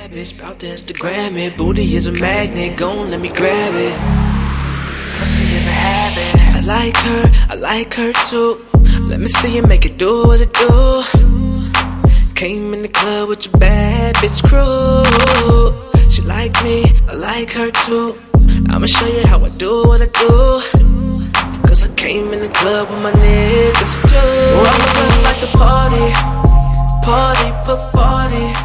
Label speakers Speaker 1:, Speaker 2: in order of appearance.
Speaker 1: bad bitch, bout to Instagram it. Booty is a magnet, gon' let me grab it. Pussy is a habit. I like her too. Let me see you make it do what it do. Came in the club with your bad bitch crew. She like me, I like her too. I'ma show you how I do what I do. Cause I came in the club with my niggas too. I'ma look like a party, party, put party.